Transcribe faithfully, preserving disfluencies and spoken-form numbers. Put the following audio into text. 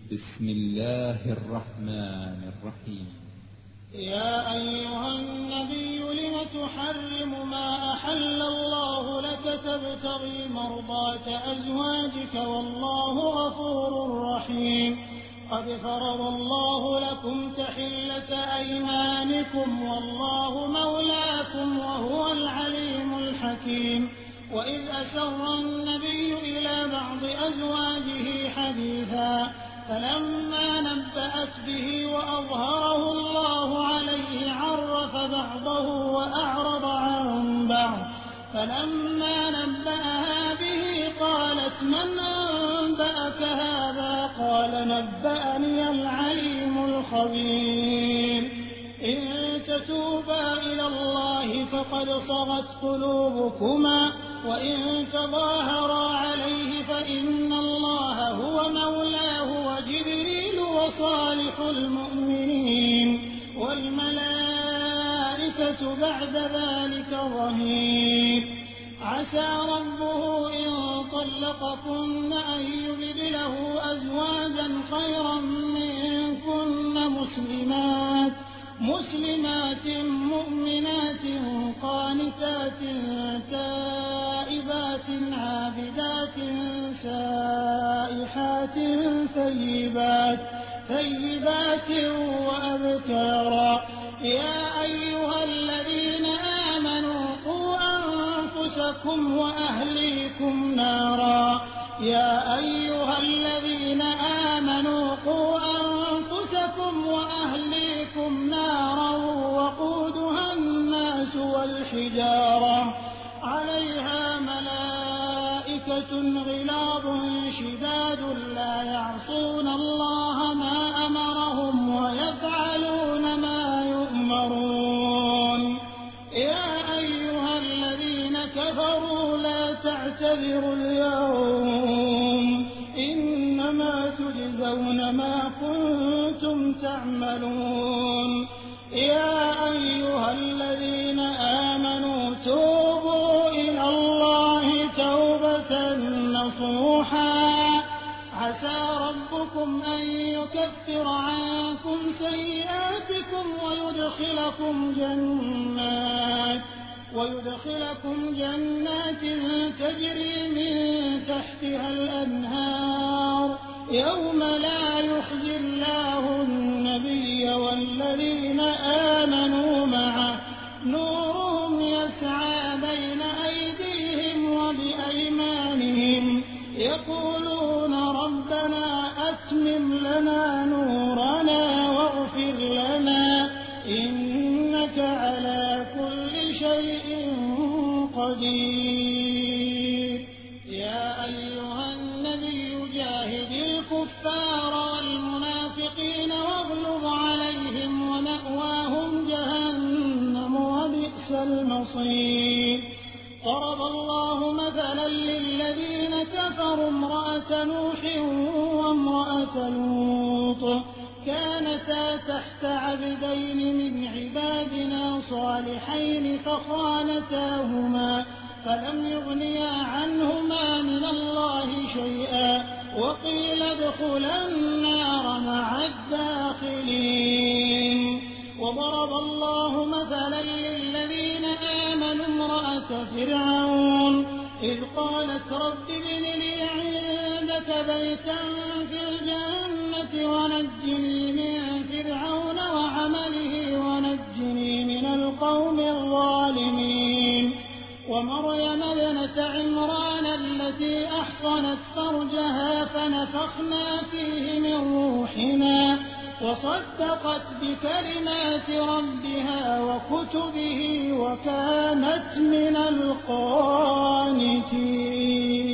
بسم الله الرحمن الرحيم. يا أيها النبي لم تحرم ما أحل الله لك تبتغي مرضات أزواجك والله غفور رحيم. قد فرض الله لكم تحلة أيمانكم والله مولاكم وهو العليم الحكيم. وإذ أسر النبي إلى بعض أزواجه حديثا فلما نبأت به وأظهره الله عليه عرف بعضه وأعرض عن بعض. فلما نبأها به قالت من أنبأك هذا؟ قال نبأني العليم الخبير. إن تتوبا إلى الله فقد صغت قلوبكما وإن تظاهرا عليه فإن الله هو مولاه وجبريل وصالح المؤمنين والملائكة بعد ذلك ظهير. عسى ربه إن طلقكن أن يبدله أزواجا خيرا منكن مسلمات مسلمات مؤمنات قانتات تائبات عابدات سائحات ثيبات ثيبات وأبكارا. يا أيها الذين آمنوا قوا أنفسكم وأهليكم نارا يا أيها الذين آمنوا قوا أنفسكم وأهليكم نارا وقودها الناس والحجارة عليها ملائكة غلاظ شداد لا يعصون الله ما أمرهم ويفعلون ما يؤمرون. يا أيها الذين كفروا لا تعتذروا اليوم إنما تجزون ما كنتم تعملون. يا أيها الذين آمنوا توبوا إلى الله توبة نصوحا عسى ربكم أن يكفر عنكم سيئاتكم ويدخلكم جنات ويدخلكم جنات تجري من تحتها الأنهار يوم لا يخزي الله النبي والذين آمنوا معه نورهم يسعى بين أيديهم وبأيمانهم يقولون ربنا أتمم لنا نورنا واغفر لنا إنك على كل شيء قدير. يا أيها النبي جاهد الكفار والمنافقين واغلظ عليهم ومأواهم جهنم وبئس المصير. ضرب الله مثلا للذين كفروا امرأة نوح وامرأة لوط كانتا تحت عبدين من عبادنا صالحين فخانتاهما فلم يغنيا عنهما من الله شيئا وقيل ادخلا النار مع الداخلين. وضرب الله مثلا للذين آمنوا امرأة فرعون إذ قالت رب ابن لي عندك بيتا في الجنة ونجني من فرعون وعمله ونجني من القوم الظالمين. ومريم ابنة عمران التي أحصنت فرجها فنفخنا فيه من روحنا وصدقت بكلمات ربها وكتبه وكانت من القانتين.